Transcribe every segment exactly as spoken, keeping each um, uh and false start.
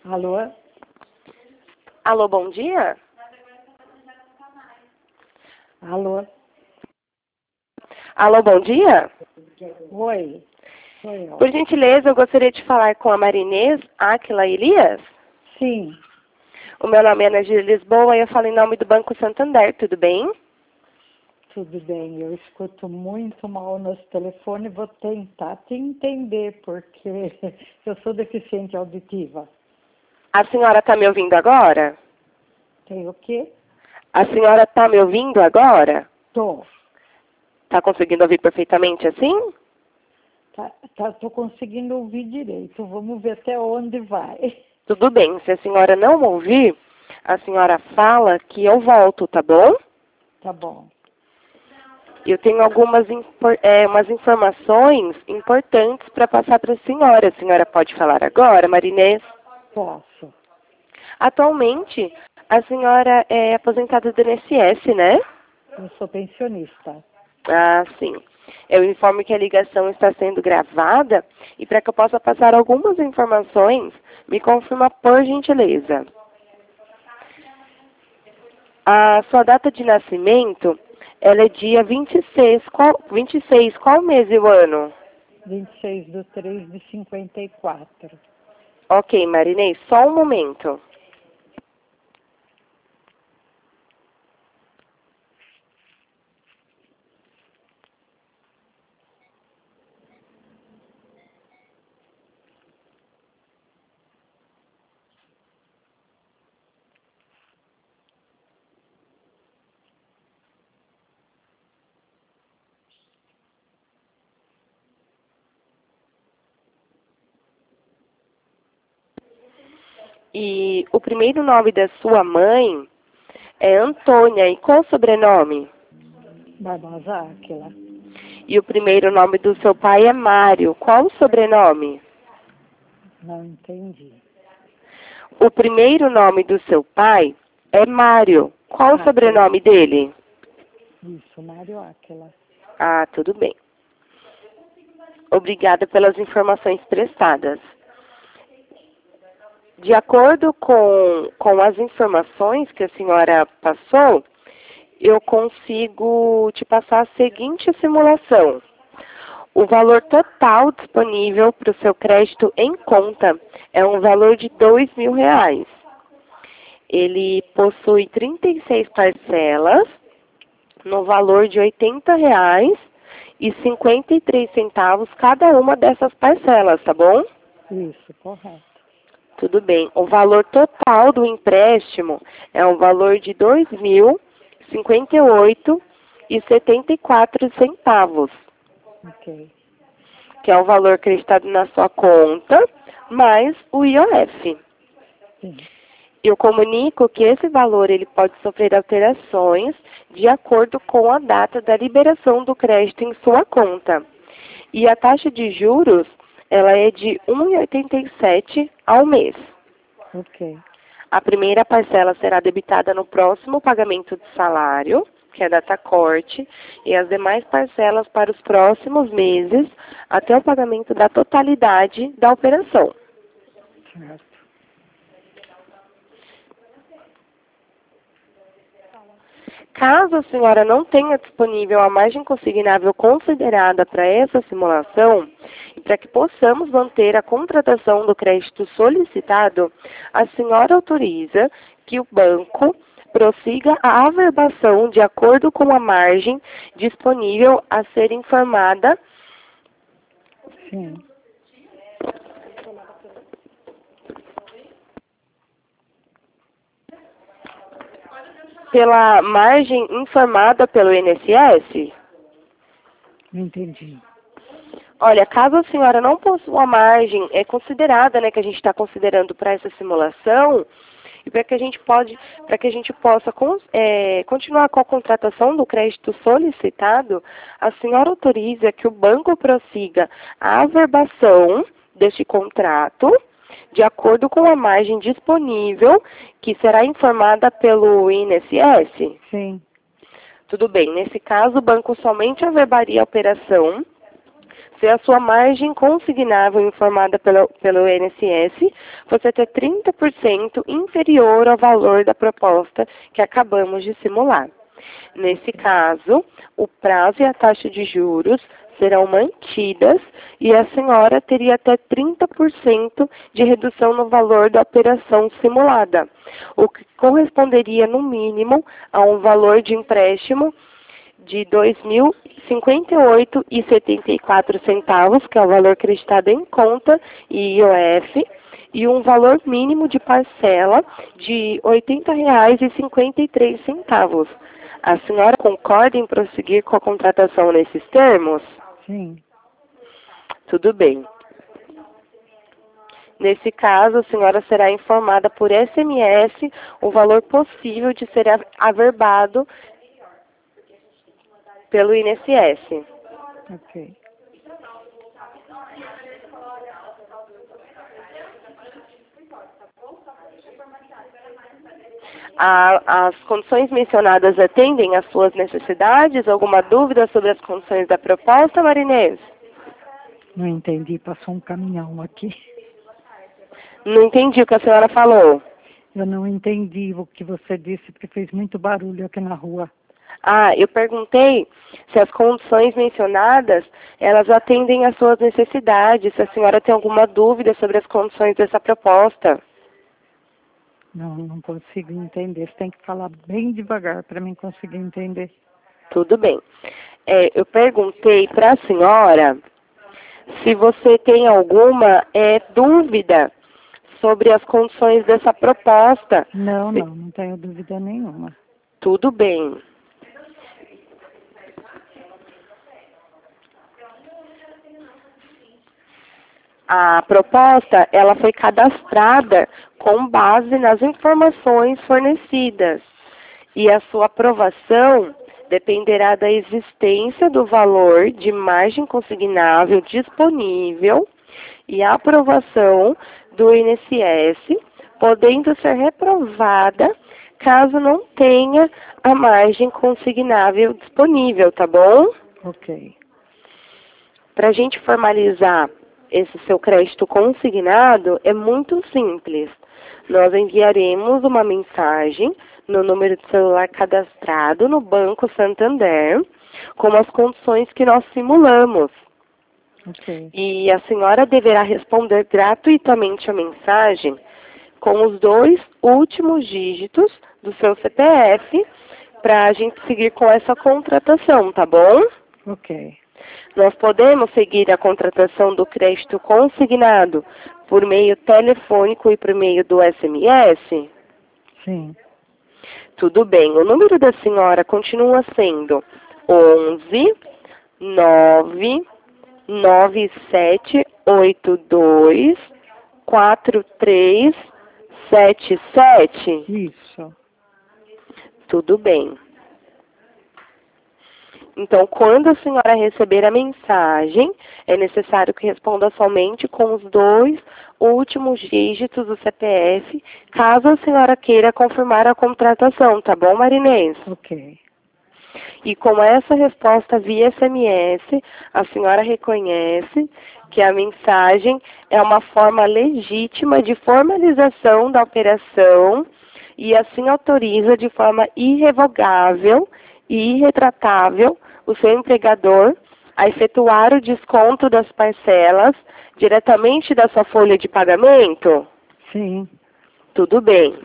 Alô? Alô, bom dia? Alô? Alô, bom dia? Oi. Sou eu. Por gentileza, eu gostaria de falar com a Marinês Áquila Elias. Sim, O meu nome é Ana de Lisboa e eu falo em nome do Banco Santander, tudo bem? tudo bem. Eu escuto muito mal no telefone. Vou tentar te entender, porque eu sou deficiente auditiva. A senhora está me ouvindo agora? Tem o quê? A senhora está me ouvindo agora? Tô. Está conseguindo ouvir perfeitamente assim? Tá, tá, tô conseguindo ouvir direito. Vamos ver até onde vai. Tudo bem, se a senhora não ouvir, a senhora fala que eu volto, tá bom? Tá bom. Eu tenho algumas impor- é, umas informações importantes para passar para a senhora. A senhora pode falar agora, Marinês? Posso. Atualmente, a senhora é aposentada do I N S S, né? Eu sou pensionista. Ah, sim. Eu informo que a ligação está sendo gravada e para que eu possa passar algumas informações, me confirma por gentileza. A sua data de nascimento, ela é dia vinte e seis, qual, vinte e seis, qual mês e o ano? vinte e seis de três de cinquenta e quatro. Ok, Marinês, só um momento. E o primeiro nome da sua mãe é Antônia. E qual o sobrenome? Barbosa Áquila. E o primeiro nome do seu pai é Mário. Qual o sobrenome? Não entendi. O primeiro nome do seu pai é Mário. Qual o Áquila. sobrenome dele? Isso, Mário Áquila. Ah, tudo bem. Obrigada pelas informações prestadas. De acordo com, com as informações que a senhora passou, eu consigo te passar a seguinte simulação. O valor total disponível para o seu crédito em conta é um valor de dois mil reais. Ele possui trinta e seis parcelas no valor de oitenta reais e cinquenta e três centavos cada uma dessas parcelas, tá bom? Isso, correto. Tudo bem. O valor total do empréstimo é um valor de dois mil cinquenta e oito reais e setenta e quatro centavos, Ok. que é o valor acreditado na sua conta, mais o I O F. Sim. Eu comunico que esse valor ele pode sofrer alterações de acordo com a data da liberação do crédito em sua conta. E a taxa de juros, ela é de um vírgula oitenta e sete ao mês. Ok. A primeira parcela será debitada no próximo pagamento de salário, que é a data corte, e as demais parcelas para os próximos meses, até o pagamento da totalidade da operação. Certo. Caso a senhora não tenha disponível a margem consignável considerada para essa simulação, e para que possamos manter a contratação do crédito solicitado, a senhora autoriza que o banco prossiga a averbação de acordo com a margem disponível a ser informada Sim. pela margem informada pelo I N S S? Não entendi. Olha, caso a senhora não possua a margem é considerada, né, que a gente está considerando para essa simulação, e para que a gente pode, para que a gente possa con, é, continuar com a contratação do crédito solicitado, a senhora autoriza que o banco prossiga a averbação deste contrato de acordo com a margem disponível que será informada pelo I N S S? Sim. Tudo bem, nesse caso o banco somente averbaria a operação Se a sua margem consignável informada pelo, pelo I N S S fosse até trinta por cento inferior ao valor da proposta que acabamos de simular. Nesse caso, o prazo e a taxa de juros serão mantidas e a senhora teria até trinta por cento de redução no valor da operação simulada, o que corresponderia, no mínimo, a um valor de empréstimo de dois mil cinquenta e oito reais e setenta e quatro centavos, que é o valor acreditado em conta e I O F, e um valor mínimo de parcela de oitenta reais e cinquenta e três centavos. A senhora concorda em prosseguir com a contratação nesses termos? Sim. Tudo bem. Nesse caso, a senhora será informada por S M S o valor possível de ser averbado pelo I N S S. Ok. A, as condições mencionadas atendem às suas necessidades? Alguma dúvida sobre as condições da proposta, Marinês? Não entendi, passou um caminhão aqui. Não entendi o que a senhora falou. Eu não entendi o que você disse, porque fez muito barulho aqui na rua. Ah, eu perguntei se as condições mencionadas, elas atendem às suas necessidades, se a senhora tem alguma dúvida sobre as condições dessa proposta. Não, não consigo entender. Você tem que falar bem devagar para mim conseguir entender. Tudo bem. É, eu perguntei para a senhora se você tem alguma é, dúvida sobre as condições dessa proposta. Não, não, não tenho dúvida nenhuma. Tudo bem. A proposta, ela foi cadastrada com base nas informações fornecidas. E a sua aprovação dependerá da existência do valor de margem consignável disponível e a aprovação do I N S S, podendo ser reprovada caso não tenha a margem consignável disponível, tá bom? Ok. Para a gente formalizar esse seu crédito consignado, é muito simples. Nós enviaremos uma mensagem no número de celular cadastrado no Banco Santander, com as condições que nós simulamos. Ok. E a senhora deverá responder gratuitamente a mensagem com os dois últimos dígitos do seu C P F para a gente seguir com essa contratação, tá bom? Ok. Nós podemos seguir a contratação do crédito consignado por meio telefônico e por meio do S M S? Sim. Tudo bem. O número da senhora continua sendo onze, nove, nove sete oito dois, quatro três sete sete? Isso. Tudo bem. Então, quando a senhora receber a mensagem, é necessário que responda somente com os dois últimos dígitos do C P F, caso a senhora queira confirmar a contratação, tá bom, Marinês? Ok. E com essa resposta via S M S, a senhora reconhece que a mensagem é uma forma legítima de formalização da operação e assim autoriza de forma irrevogável e irretratável o seu empregador a efetuar o desconto das parcelas diretamente da sua folha de pagamento? Sim. Tudo bem.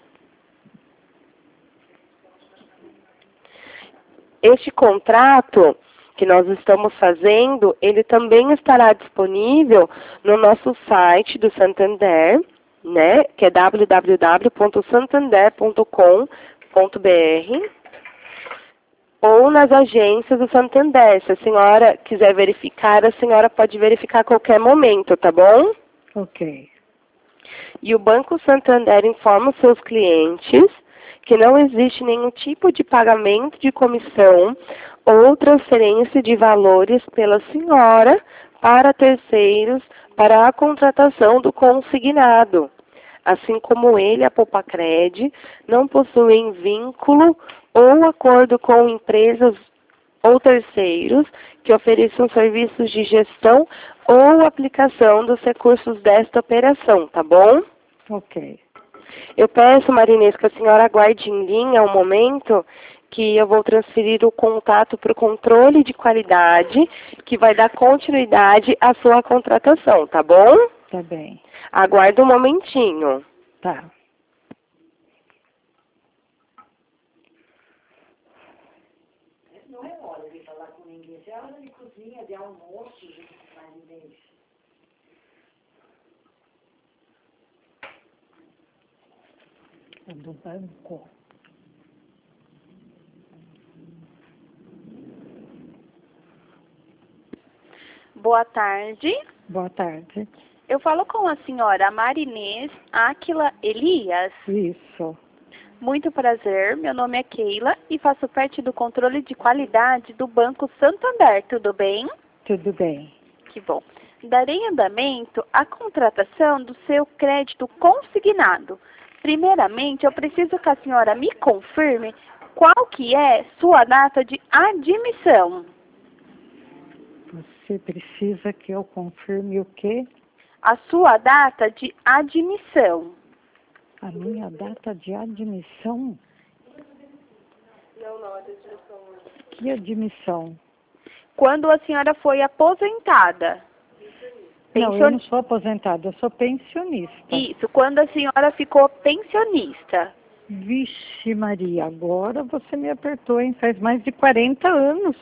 Este contrato que nós estamos fazendo, ele também estará disponível no nosso site do Santander, né, que é w w w ponto santander ponto com ponto b r, ou nas agências do Santander. Se a senhora quiser verificar, a senhora pode verificar a qualquer momento, tá bom? Ok. E o Banco Santander informa os seus clientes que não existe nenhum tipo de pagamento de comissão ou transferência de valores pela senhora para terceiros para a contratação do consignado. Assim como ele, a Poupacred, não possuem vínculo ou acordo com empresas ou terceiros que ofereçam serviços de gestão ou aplicação dos recursos desta operação, tá bom? Ok. Eu peço, Marinês, que a senhora aguarde em linha um momento que eu vou transferir o contato para o controle de qualidade, que vai dar continuidade à sua contratação, tá bom? Tá bem. Aguarde um momentinho. Tá. Não é hora de falar com ninguém. É hora de cozinha, de almoço, de marinês. É do banco. Boa tarde. Boa tarde. Eu falo com a senhora Marinês Áquila Elias. Isso. Muito prazer, meu nome é Keila e faço parte do controle de qualidade do Banco Santander, tudo bem? Tudo bem. Que bom. Darei andamento à contratação do seu crédito consignado. Primeiramente, eu preciso que a senhora me confirme qual que é sua data de admissão. Você precisa que eu confirme o quê? A sua data de admissão. A minha data de admissão? Não, não, é de admissão. Que admissão? Quando a senhora foi aposentada. Não, Pension... eu não sou aposentada, eu sou pensionista. Isso, quando a senhora ficou pensionista. Vixe Maria, agora você me apertou, hein? Faz mais de quarenta anos.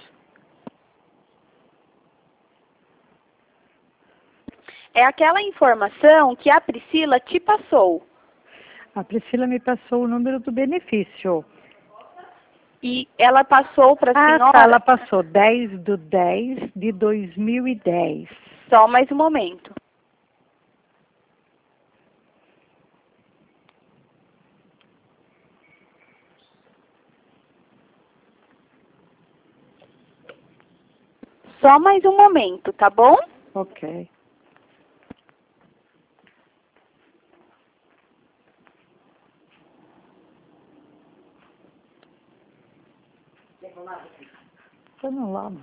É aquela informação que a Priscila te passou. A Priscila me passou o número do benefício. E ela passou para a Ah, senhora... tá, ela passou dez de dez de dois mil e dez. Só mais um momento. Só mais um momento, tá bom? Ok. Foi no lado.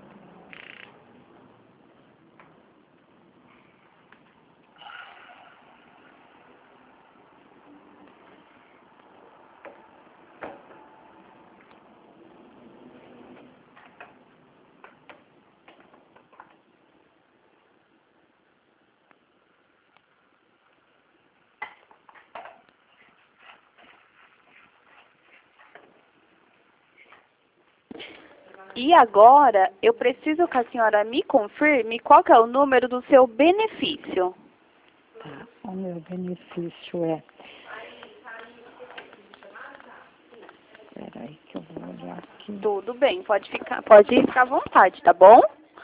E agora, eu preciso que a senhora me confirme qual que é o número do seu benefício. Tá, o meu benefício é... Espera aí que eu vou olhar aqui. Tudo bem, pode ficar, pode ficar à vontade, tá bom?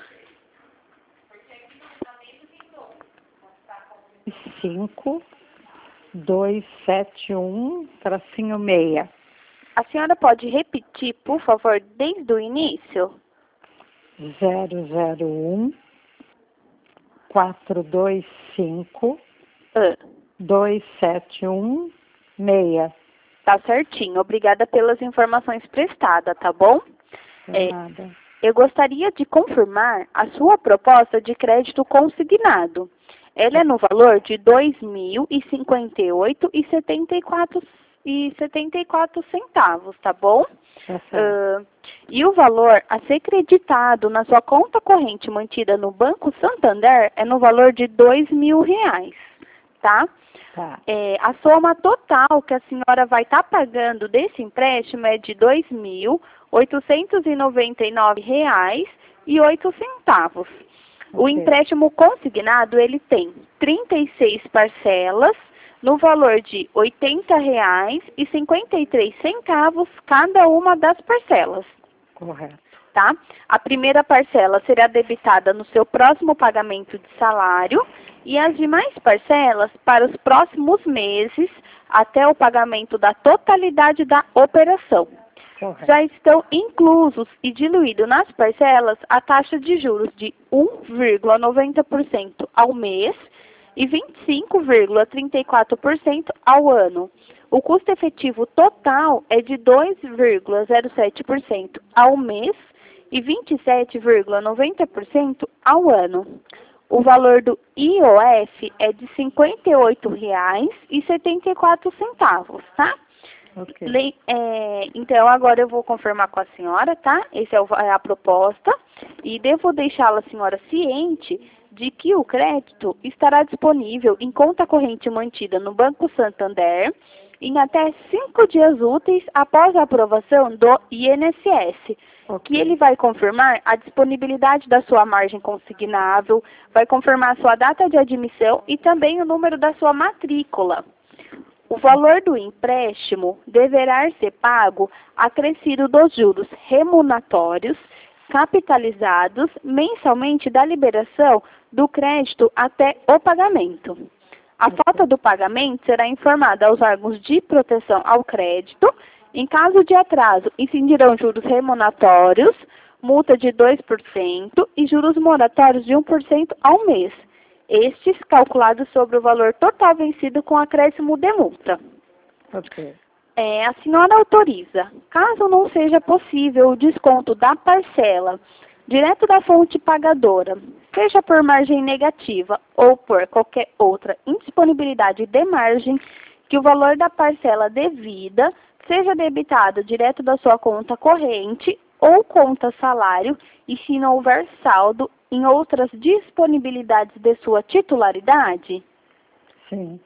cinco, dois, sete, um, tracinho meia. A senhora pode repetir, por favor, desde o início? zero zero um, quatro dois cinco, Ah, dois sete um, seis. tá certinho. Obrigada pelas informações prestadas, tá bom? É, Nada. eu gostaria de confirmar a sua proposta de crédito consignado. Ela é no valor de dois mil e cinquenta e oito reais e setenta e quatro e setenta e quatro centavos, tá bom? Tá certo. Uh, e o valor a ser creditado na sua conta corrente mantida no Banco Santander é no valor de dois mil reais, tá? Tá. É, a soma total que a senhora vai estar pagando desse empréstimo é de dois mil oitocentos e noventa e nove reais e oito centavos. O Ok. empréstimo consignado, ele tem trinta e seis parcelas no valor de oitenta reais e cinquenta e três centavos cada uma das parcelas, Correto. tá? A primeira parcela será debitada no seu próximo pagamento de salário e as demais parcelas para os próximos meses até o pagamento da totalidade da operação. Correto. Já estão inclusos e diluídos nas parcelas a taxa de juros de um vírgula noventa por cento ao mês e vinte e cinco vírgula trinta e quatro por cento ao ano. O custo efetivo total é de dois vírgula zero sete por cento ao mês e vinte e sete vírgula noventa por cento ao ano. O valor do I O F é de cinquenta e oito reais e setenta e quatro centavos, tá? Ok. Le é, então, agora eu vou confirmar com a senhora, tá? Essa é, o, é a proposta. E devo deixá-la, senhora, ciente de que o crédito estará disponível em conta corrente mantida no Banco Santander em até cinco dias úteis após a aprovação do I N S S, Ok. que ele vai confirmar a disponibilidade da sua margem consignável, vai confirmar a sua data de admissão e também o número da sua matrícula. O valor do empréstimo deverá ser pago acrescido dos juros remuneratórios capitalizados mensalmente da liberação do crédito até o pagamento. A falta do pagamento será informada aos órgãos de proteção ao crédito. Em caso de atraso, incidirão juros remuneratórios, multa de dois por cento e juros moratórios de um por cento ao mês. Estes calculados sobre o valor total vencido com acréscimo de multa. Ok. É, a senhora autoriza, caso não seja possível o desconto da parcela direto da fonte pagadora, seja por margem negativa ou por qualquer outra indisponibilidade de margem, que o valor da parcela devida seja debitado direto da sua conta corrente ou conta salário e se não houver saldo em outras disponibilidades de sua titularidade? Sim.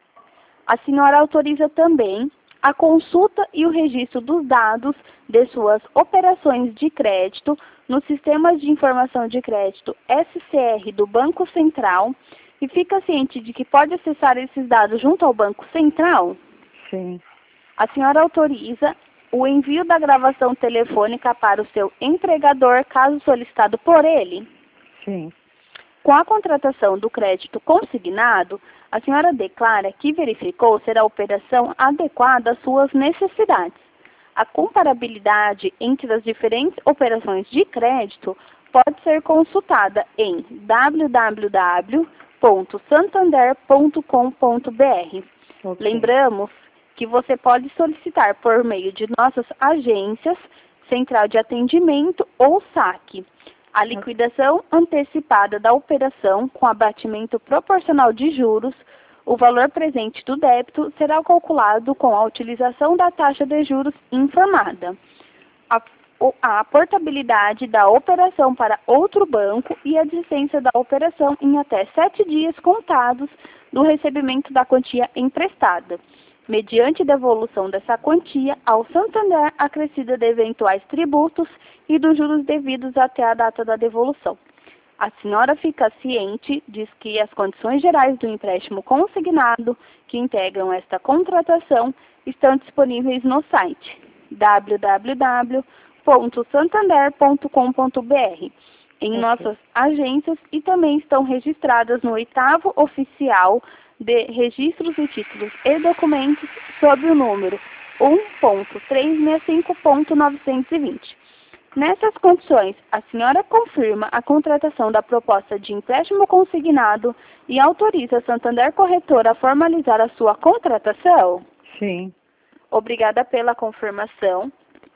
A senhora autoriza também a consulta e o registro dos dados de suas operações de crédito nos sistemas de informação de crédito S C R do Banco Central e fica ciente de que pode acessar esses dados junto ao Banco Central? Sim. A senhora autoriza o envio da gravação telefônica para o seu empregador, caso solicitado por ele? Sim. Com a contratação do crédito consignado, a senhora declara que verificou ser a operação adequada às suas necessidades. A comparabilidade entre as diferentes operações de crédito pode ser consultada em w w w ponto santander ponto com ponto b r. Ok. Lembramos que você pode solicitar por meio de nossas agências, central de atendimento ou saque, a liquidação antecipada da operação com abatimento proporcional de juros. O valor presente do débito será calculado com a utilização da taxa de juros informada. A, a portabilidade da operação para outro banco e a existência da operação em até sete dias contados do recebimento da quantia emprestada, mediante devolução dessa quantia ao Santander acrescida de eventuais tributos e dos juros devidos até a data da devolução. A senhora fica ciente de que as condições gerais do empréstimo consignado que integram esta contratação estão disponíveis no site w w w ponto santander ponto com ponto b r, em Ok. nossas agências, e também estão registradas no oitavo oficial de registros de títulos e documentos sob o número um ponto trezentos e sessenta e cinco ponto novecentos e vinte. Nessas condições, a senhora confirma a contratação da proposta de empréstimo consignado e autoriza a Santander Corretora a formalizar a sua contratação? Sim. Obrigada pela confirmação.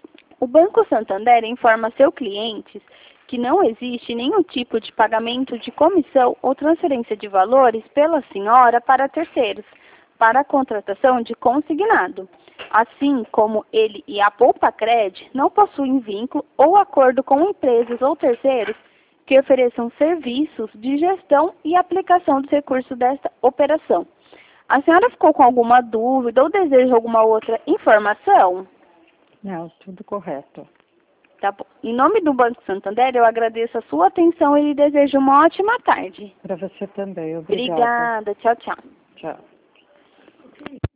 O Banco Santander informa seus clientes que não existe nenhum tipo de pagamento de comissão ou transferência de valores pela senhora para terceiros, para a contratação de consignado. Assim como ele e a Poupacred não possuem vínculo ou acordo com empresas ou terceiros que ofereçam serviços de gestão e aplicação dos recursos desta operação. A senhora ficou com alguma dúvida ou deseja alguma outra informação? Não, tudo correto. Tá bom. Em nome do Banco Santander, eu agradeço a sua atenção e lhe desejo uma ótima tarde. Para você também. Obrigada. Obrigada. Tchau, tchau. Tchau.